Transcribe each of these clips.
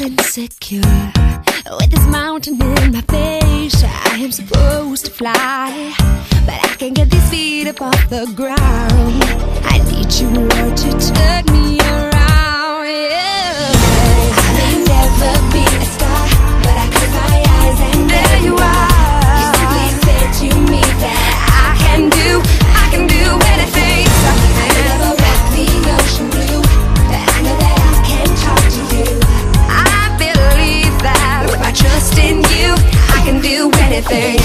insecure. With this mountain in my face, I am supposed to fly, but I can't get these feet up off the ground. I need you, Lord, to turn me around. Yeah. I may never be a star, but I close my eyes and there you are. You simply said to me that I can do anything. I never rock the ocean blue, but I know that I can talk to you. I believe that with my trust in you, I can do anything.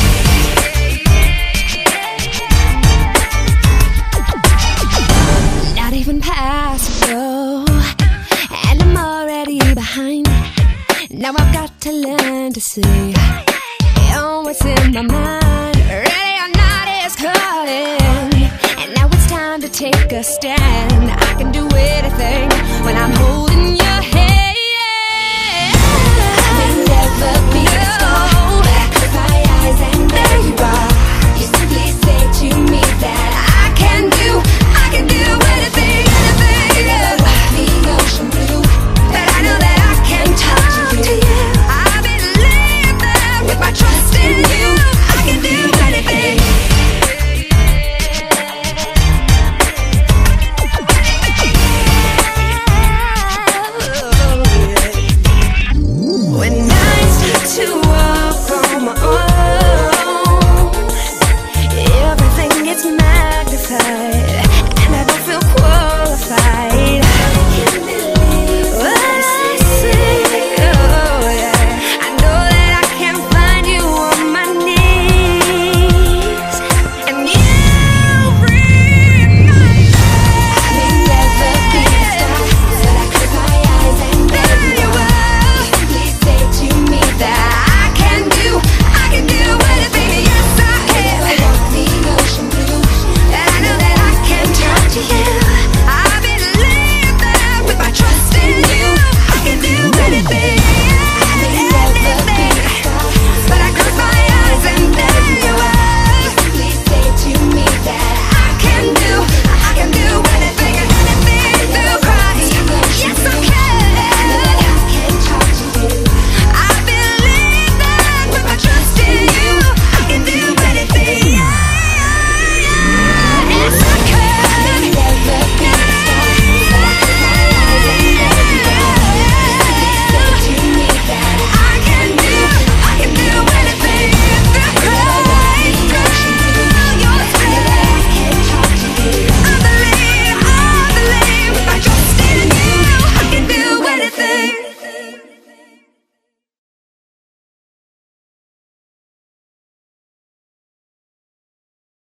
Not even possible, and I'm already behind. Now I've got to learn to see what's in my mind. Ready or not is calling, and now it's time to take a stand. I can do anything when I'm holding